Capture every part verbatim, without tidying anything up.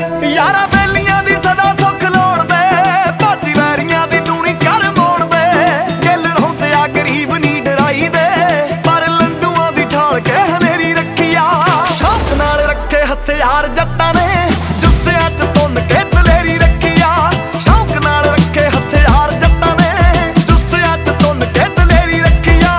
यारा बेलियां दी सदा सुख लोड़दे, भाजी वैरियां दी दूनी कर मोड़दे। गिल रौंदे आ गरीब नी डराई दे, पर लंडूआं दी ढाल के हनेरी रखिया। शौक नाल रखे हथियार जट्टां ने, जुस्सियां च तुन के दलेरी रखिया। शौक नाल रखे हथियार जट्टां ने, जुस्सियां च तुन के दलेरी रखिया।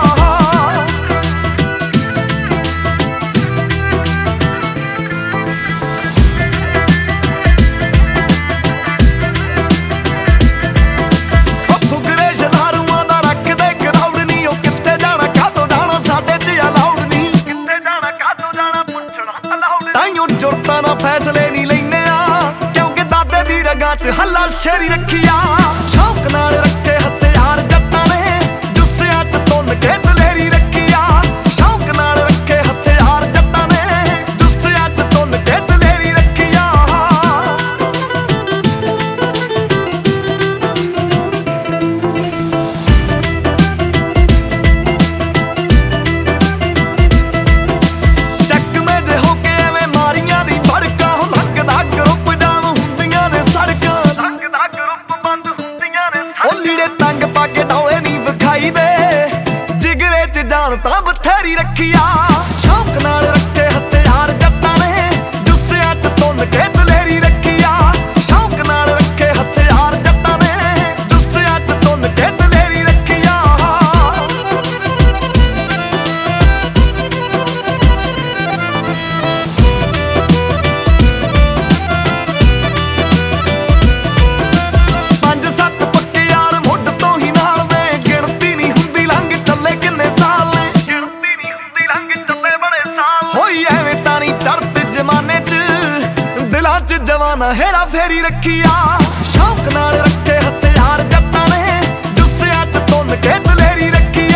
जुरता ना फैसले नहीं लेने आ, क्योंकि दादे दी रगां च हल्ला शेरी रखिया। शौक नाल रखे हथियार जट्टां ने, जुस्सियां च तुन के दलेरी रखिया। शौक नाल रखे हथियार जट्टां ने, जुस्सियां च तुन के दलेरी रखिया। जिगरे च जान तां बथेरी रखिया। शौक नाल रखे हथियार जट्टां ने, जुस्सियां च तुन के दलेरी रखिया। शौक नाल रखे हथियार जट्टां ने, जुस्सियां च तुन के दलेरी रखिया। पंज सत्त पक्के यार मुੱਢ ਤੋਂ ਹੀ ਨਾਲ ਦੇ, ਗਿਣਤੀ नहीं हुंदी लंघ ਚੱਲੇ किन्ने साल ने। गिणती नहीं हुंदी लंघ ਚੱਲੇ बड़े साल। होई ਐਵੇਂ ਤਾਂ ਨਹੀਂ ਚੜ੍ਹਦੇ जमाने च, दिलां च जवाना हेरा फेरी रखिया। शौक नाल रखे हथियार जट्टां ने, जुस्सियां च तुन के दलेरी रखी।